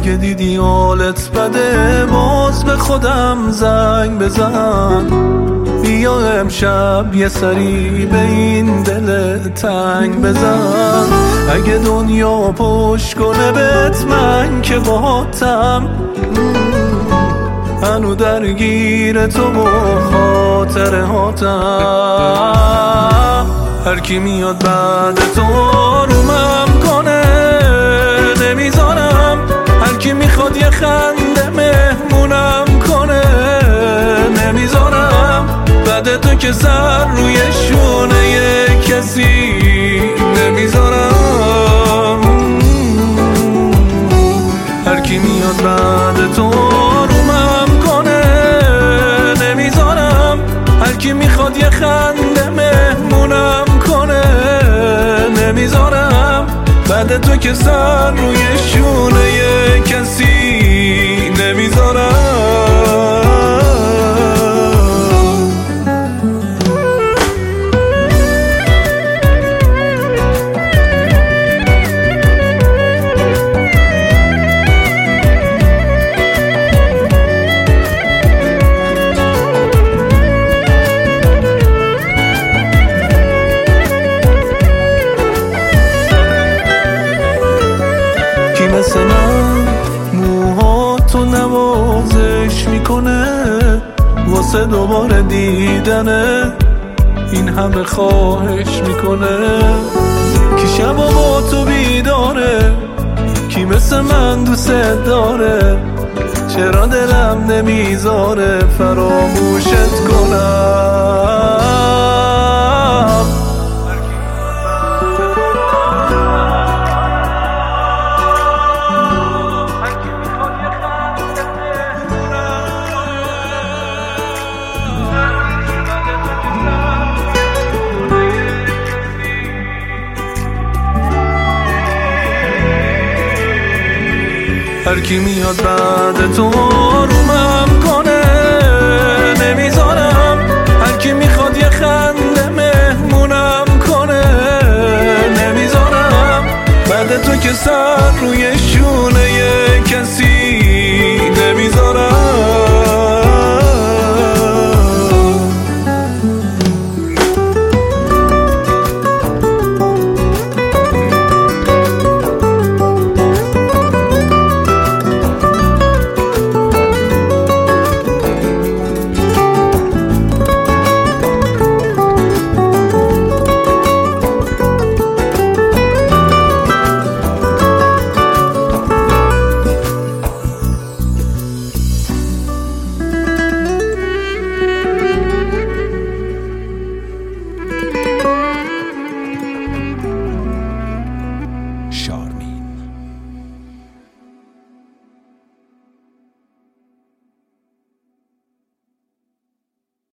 اگه دیدی حالت بده باز به خودم زنگ بزن، بیا امشب یه سری به این دل تنگ بزن. اگه دنیا پشت کنه بهت من که باهاتم، هنو درگیر تو با خاطره هاتم. هر کی میاد بعد تو آرومم کنه نمیذارم، هر کی میخواد یه خنده مهمونم کنه نمیذارم. بعد تو که سر روی شونه یه کسی نمیذارم. هر کی میاد بعد تو آرومم کنه نمیذارم، هر کی میخواد یه خنده مهمونم کنه نمیذارم. بعد تو که سر روی شونه یه کسی نمیذارم. مثل من موهاتو نوازش میکنه واسه دوباره دیدنه، این همه خواهش میکنه. کی شبا با تو بیداره، کی مثل من دوست داره، چرا دلم نمیذاره فراموشت کنم. هر کی میاد بعد تو آرومم کنه نمیذارم، هر کی میخواد یه خنده مهمونم کنه نمیذارم. بعد تو که سر روی